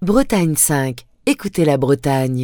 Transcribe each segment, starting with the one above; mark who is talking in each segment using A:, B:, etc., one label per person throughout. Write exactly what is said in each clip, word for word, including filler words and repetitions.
A: Bretagne cinq. Écoutez la Bretagne.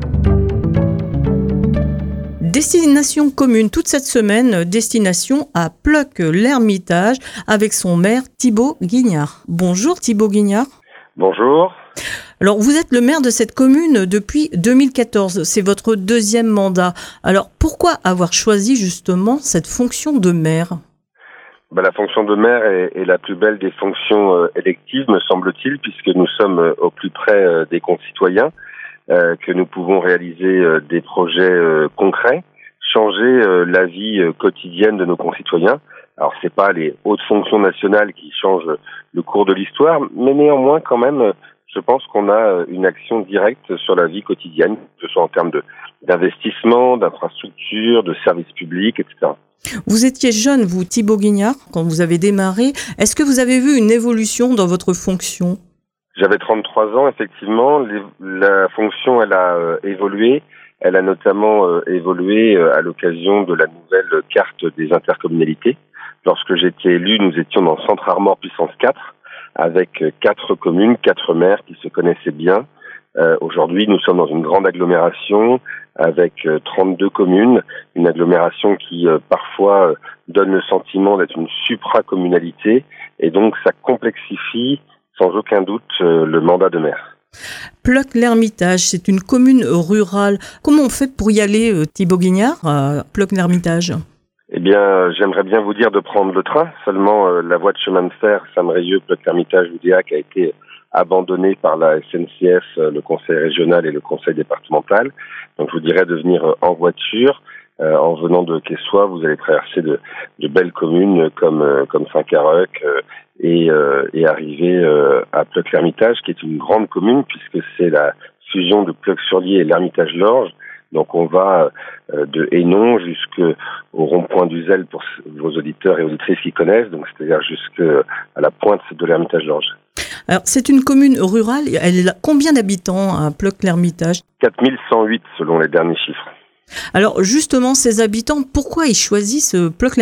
B: Destination commune toute cette semaine, destination à Pleuc-l'Hermitage avec son maire Thibaut Guignard. Bonjour Thibaut Guignard.
C: Bonjour.
B: Alors vous êtes le maire de cette commune depuis deux mille quatorze, c'est votre deuxième mandat. Alors pourquoi avoir choisi justement cette fonction de maire ?
C: Ben, la fonction de maire est, est la plus belle des fonctions euh, électives, me semble-t-il, puisque nous sommes euh, au plus près euh, des concitoyens, euh, que nous pouvons réaliser euh, des projets euh, concrets, changer euh, la vie euh, quotidienne de nos concitoyens. Alors c'est pas les hautes fonctions nationales qui changent le cours de l'histoire, mais néanmoins quand même, je pense qu'on a une action directe sur la vie quotidienne, que ce soit en termes de d'investissement, d'infrastructures, de services publics, et cetera.
B: Vous étiez jeune, vous, Thibaut Guignard, quand vous avez démarré. Est-ce que vous avez vu une évolution dans votre fonction ?
C: J'avais trente-trois ans, effectivement. La fonction, elle a euh, évolué. Elle a notamment euh, évolué euh, à l'occasion de la nouvelle carte des intercommunalités. Lorsque j'étais élu, nous étions dans Centre Armor puissance quatre, avec quatre communes, quatre maires qui se connaissaient bien. Euh, aujourd'hui, nous sommes dans une grande agglomération avec euh, trente-deux communes, une agglomération qui euh, parfois euh, donne le sentiment d'être une supracommunalité, et donc ça complexifie sans aucun doute euh, le mandat de maire.
B: Pleuc-l'Hermitage, c'est une commune rurale. Comment on fait pour y aller, euh, Thibaut Guignard, à Pleuc-l'Hermitage ?
C: Eh bien, j'aimerais bien vous dire de prendre le train. Seulement, euh, la voie de chemin de fer Samrieux, Pleuc-l'Hermitage, Loudéac a été abandonnée par la S N C F, euh, le conseil régional et le conseil départemental. Donc, je vous dirais de venir euh, en voiture. Euh, en venant de Quessoy, vous allez traverser de, de belles communes comme euh, comme Saint-Caroc euh, et, euh, et arriver euh, à Pleuc-l'Hermitage, qui est une grande commune puisque c'est la fusion de Pleuc-sur-Lier et l'Hermitage-Lorges. Donc on va euh, de Hénon jusqu'au rond-point d'Uzel pour vos auditeurs et auditrices qui connaissent, donc c'est-à-dire jusqu'à la pointe de l'Hermitage-Lorges.
B: Alors c'est une commune rurale, elle a combien d'habitants à Pleuc-l'Hermitage ?
C: quatre mille cent huit selon les derniers chiffres.
B: Alors justement, ces habitants, pourquoi ils choisissent Pleuc-l'Hermitage ?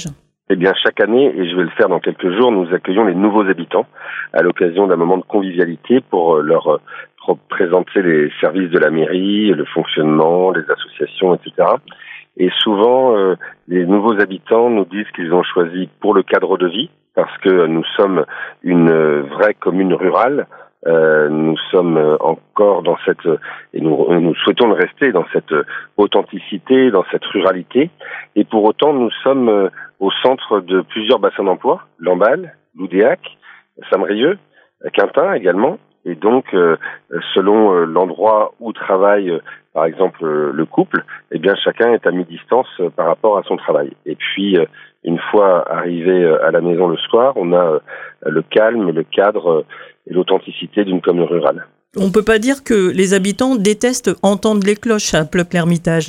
C: Eh bien, chaque année, et je vais le faire dans quelques jours, nous accueillons les nouveaux habitants à l'occasion d'un moment de convivialité pour leur présenter les services de la mairie, le fonctionnement, les associations, et cetera. Et souvent, euh, les nouveaux habitants nous disent qu'ils ont choisi pour le cadre de vie, parce que nous sommes une vraie commune rurale. Euh, nous sommes encore dans cette, et nous, nous souhaitons le rester dans cette authenticité, dans cette ruralité. Et pour autant, nous sommes au centre de plusieurs bassins d'emploi, Lamballe, Loudéac, Samrieux, Quintin également. Et donc, euh, selon euh, l'endroit où travaille, euh, par exemple, euh, le couple, eh bien, chacun est à mi-distance euh, par rapport à son travail. Et puis, euh, une fois arrivé euh, à la maison le soir, on a euh, le calme, le cadre euh, et l'authenticité d'une commune rurale.
B: On ne peut pas dire que les habitants détestent entendre les cloches à Pleuc-l'Hermitage.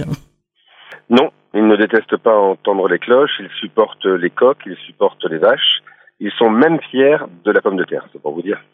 C: Non, ils ne détestent pas entendre les cloches, ils supportent les coqs, ils supportent les vaches. Ils sont même fiers de la pomme de terre, c'est pour vous dire.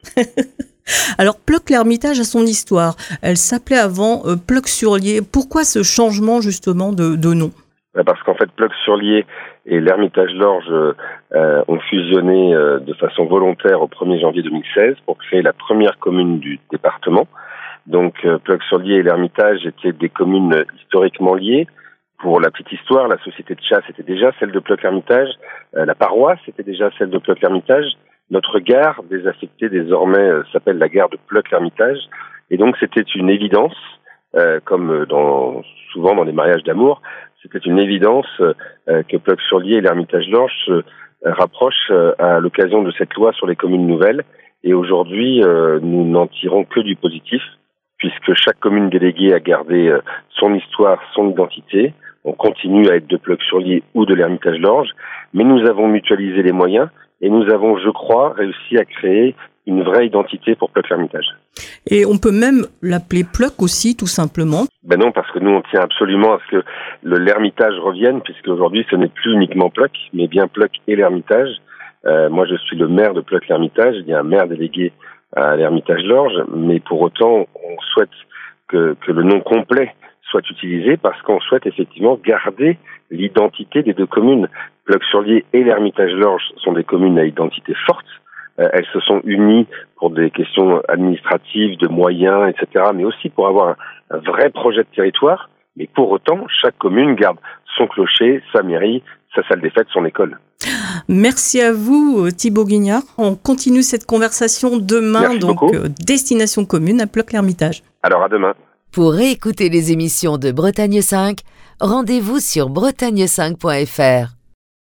B: Alors, Pleuc-l'Hermitage a son histoire. Elle s'appelait avant euh, Pleuc-sur-Lier. Pourquoi ce changement, justement, de, de nom ?
C: Parce qu'en fait, Pleuc-sur-Lier et l'Hermitage-Lorges euh, ont fusionné euh, de façon volontaire au premier janvier deux mille seize pour créer la première commune du département. Donc, euh, Pleuc-sur-Lier et l'Hermitage étaient des communes historiquement liées. Pour la petite histoire, la société de chasse était déjà celle de Pleuc-l'Hermitage, euh, la paroisse était déjà celle de Pleuc-l'Hermitage, notre gare désaffectée désormais euh, s'appelle la gare de Pleuc-l'Hermitage, et donc c'était une évidence, euh, comme dans, souvent dans les mariages d'amour, c'était une évidence euh, que Pleuc-sur-Lier et l'Hermitage-Lorges se euh, rapprochent euh, à l'occasion de cette loi sur les communes nouvelles, et aujourd'hui euh, nous n'en tirons que du positif, puisque chaque commune déléguée a gardé euh, son histoire, son identité. On continue à être de Pleuc-sur-Lier ou de l'Hermitage-Lorges, mais nous avons mutualisé les moyens et nous avons, je crois, réussi à créer une vraie identité pour Pleuc-l'Hermitage.
B: Et on peut même l'appeler Pleuc aussi, tout simplement.
C: Ben non, parce que nous, on tient absolument à ce que le, l'Hermitage revienne, puisque aujourd'hui, ce n'est plus uniquement Pleuc, mais bien Pleuc et l'Hermitage. Euh, moi, je suis le maire de Pleuc-l'Hermitage, il y a un maire délégué à l'Hermitage-Lorges, mais pour autant, on souhaite que, que le nom complet soit utilisé parce qu'on souhaite effectivement garder l'identité des deux communes. Pleuc-sur-Lier et l'Hermitage-Lorges sont des communes à identité forte, euh, elles se sont unies pour des questions administratives, de moyens, et cetera, mais aussi pour avoir un, un vrai projet de territoire. Mais pour autant, chaque commune garde son clocher, sa mairie, sa salle des fêtes, son école.
B: Merci à vous, Thibaut Guignard. On continue cette conversation demain,
C: Merci
B: donc
C: beaucoup.
B: euh, destination commune à Ploc-l'Hermitage.
C: Alors à demain.
A: Pour réécouter les émissions de Bretagne cinq, rendez-vous sur bretagne cinq point f r.